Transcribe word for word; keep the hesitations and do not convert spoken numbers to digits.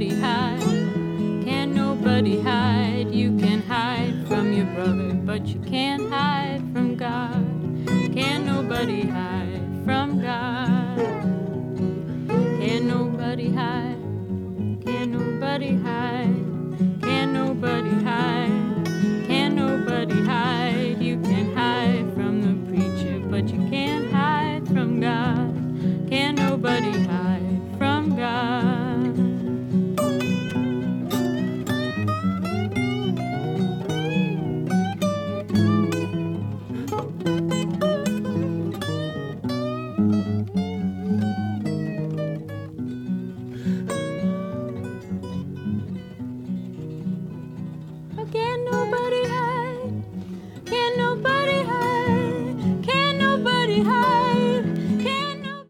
nobody hide. Can nobody hide. You can hide from your brother, but you can't hide from God. Can nobody hide from God. Can nobody hide. Can nobody hide.